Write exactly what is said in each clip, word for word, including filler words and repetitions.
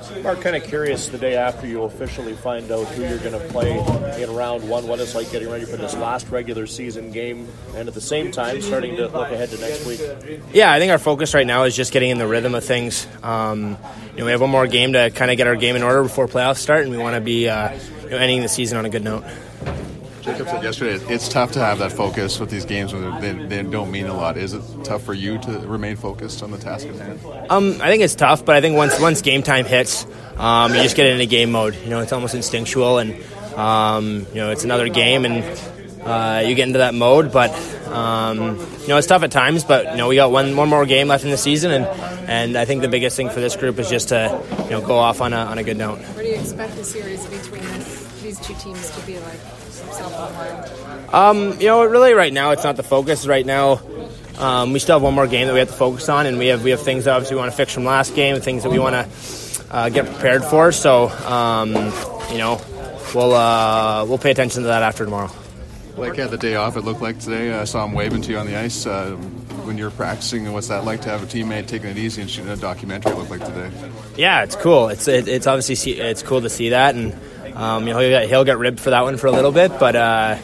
Mark, kind of curious the day after you officially find out who you're going to play in round one, what it's like getting ready for this last regular season game, and at the same time starting to look ahead to next week. Yeah, I think our focus right now is just getting in the rhythm of things. Um, you know, we have one more game to kind of get our game in order before playoffs start, and we want to be uh, you know, ending the season on a good note. Jacob said yesterday it's tough to have that focus with these games when they, they don't mean a lot. Is it tough for you to remain focused on the task at hand? Um, I think it's tough, but I think once once game time hits, um, you just get into game mode. You know, it's almost instinctual, and um, you know, it's another game, and uh, you get into that mode. But um, you know, it's tough at times. But you know, we got one one more game left in the season, and and I think the biggest thing for this group is just to you know go off on a on a good note. What do you expect the series between this, these two teams to be like? Um, you know, really, right now it's not the focus. Right now, um, we still have one more game that we have to focus on, and we have we have things that obviously we want to fix from last game, and things that we want to uh, get prepared for. So, um, you know, we'll uh, we'll pay attention to that after tomorrow. Blake had the day off. It looked like today. I saw him waving to you on the ice uh, when you were practicing. And what's that like to have a teammate taking it easy and shooting a documentary? It looked like today. Yeah, it's cool. It's it, it's obviously it's cool to see that, and um, you know he'll get, he'll get ribbed for that one for a little bit, but uh,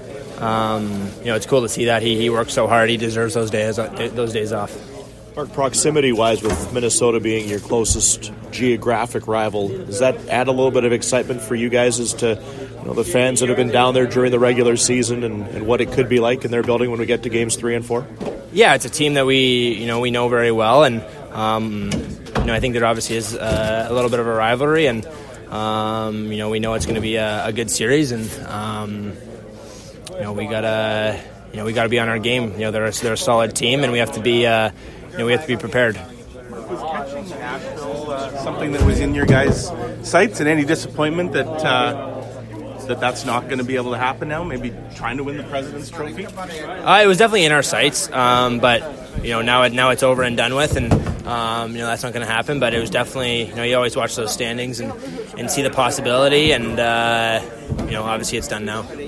um, you know it's cool to see that he he works so hard. He deserves those days those days off. Mark, proximity-wise, with Minnesota being your closest geographic rival, does that add a little bit of excitement for you guys as to you know, the fans that have been down there during the regular season and, and what it could be like in their building when we get to games three and four? Yeah, it's a team that we you know we know very well, and um, you know I think there obviously is uh, a little bit of a rivalry, and um, you know we know it's going to be a, a good series, and um, you know we gotta you know we gotta be on our game. You know they're a, they're a solid team, and we have to be. Uh, You know, we have to be prepared. Was catching Nashville uh, something that was in your guys' sights, and any disappointment that uh, that that's not going to be able to happen now? Maybe trying to win the President's Trophy? Uh, it was definitely in our sights, um, but you know now it now it's over and done with, and um, you know that's not going to happen. But it was definitely you know you always watch those standings and, and see the possibility, and uh, you know obviously it's done now.